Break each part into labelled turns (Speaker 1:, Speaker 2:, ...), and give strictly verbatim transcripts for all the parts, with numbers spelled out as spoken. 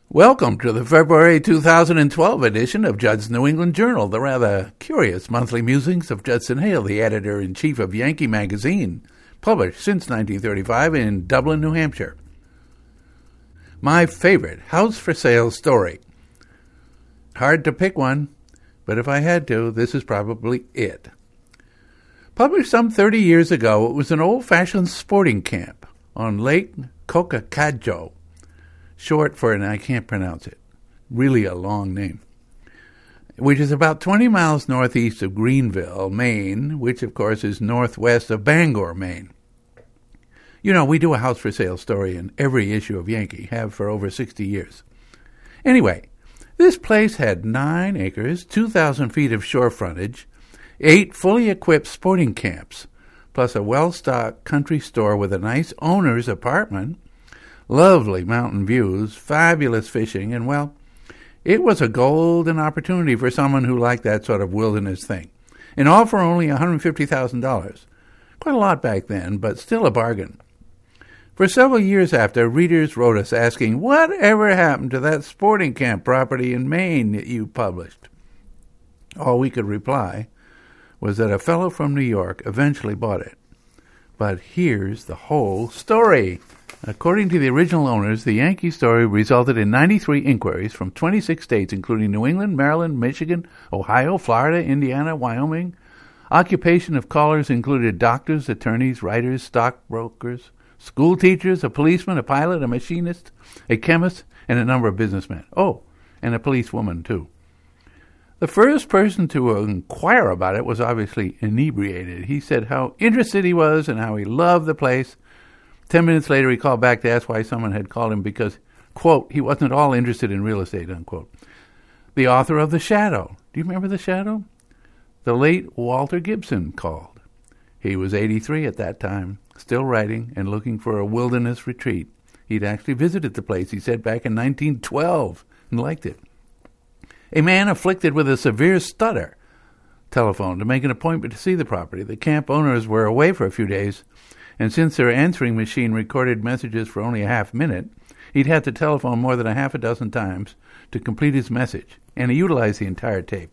Speaker 1: Welcome to the February two thousand twelve edition of Judd's New England Journal, the rather curious monthly musings of Judson Hale, the editor-in-chief of Yankee Magazine, published since nineteen thirty-five in Dublin, New Hampshire. My favorite house for sale story. Hard to pick one, but if I had to, this is probably it. Published some thirty years ago, it was an old-fashioned sporting camp on Lake Cocacadjo, short for, and I can't pronounce it, really a long name, which is about twenty miles northeast of Greenville, Maine, which of course is northwest of Bangor, Maine. You know, we do a house for sale story in every issue of Yankee, have for over sixty years. Anyway, this place had nine acres, two thousand feet of shore frontage, eight fully equipped sporting camps, plus a well-stocked country store with a nice owner's apartment, lovely mountain views, fabulous fishing, and, well, it was a golden opportunity for someone who liked that sort of wilderness thing. And all for only one hundred fifty thousand dollars. Quite a lot back then, but still a bargain. For several years after, readers wrote us asking, whatever happened to that sporting camp property in Maine that you published? All we could reply was that a fellow from New York eventually bought it. But here's the whole story. According to the original owners, the Yankee story resulted in ninety-three inquiries from twenty-six states, including New England, Maryland, Michigan, Ohio, Florida, Indiana, Wyoming. Occupation of callers included doctors, attorneys, writers, stockbrokers, school teachers, a policeman, a pilot, a machinist, a chemist, and a number of businessmen. Oh, and a policewoman, too. The first person to inquire about it was obviously inebriated. He said how interested he was and how he loved the place. Ten minutes later, he called back to ask why someone had called him because, quote, he wasn't at all interested in real estate, unquote. The author of The Shadow. Do you remember The Shadow? The late Walter Gibson called. He was eighty-three at that time, still writing and looking for a wilderness retreat. He'd actually visited the place, he said, back in nineteen twelve and liked it. A man afflicted with a severe stutter telephoned to make an appointment to see the property. The camp owners were away for a few days, and since their answering machine recorded messages for only a half minute, he'd had to telephone more than a half a dozen times to complete his message, and he utilized the entire tape.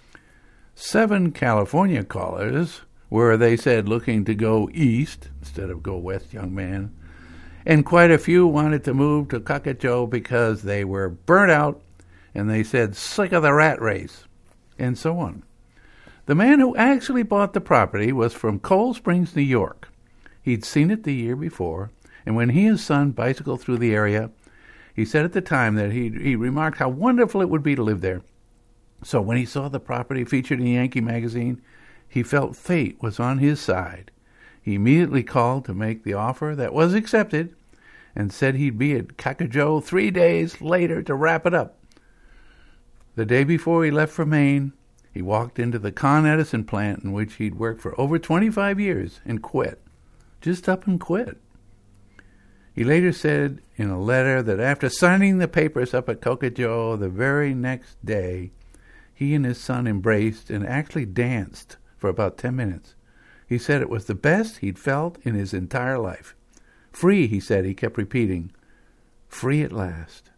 Speaker 1: Seven California callers were, they said, looking to go east instead of go west, young man, and quite a few wanted to move to Cocacadjo because they were burnt out, and they said, sick of the rat race, and so on. The man who actually bought the property was from Cold Springs, New York. He'd seen it the year before, and when he and his son bicycled through the area, he said at the time that he he remarked how wonderful it would be to live there. So when he saw the property featured in Yankee Magazine, he felt fate was on his side. He immediately called to make the offer that was accepted and said he'd be at Cocacadjo three days later to wrap it up. The day before he left for Maine, he walked into the Con Edison plant in which he'd worked for over twenty-five years and quit. Just up and quit. He later said in a letter that after signing the papers up at Cocacadjo the very next day, he and his son embraced and actually danced for about ten minutes. He said it was the best he'd felt in his entire life. Free, he said, he kept repeating. Free at last.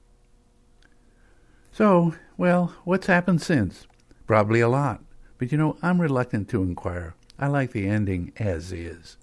Speaker 1: So, well, what's happened since? Probably a lot. But, you know, I'm reluctant to inquire. I like the ending as is.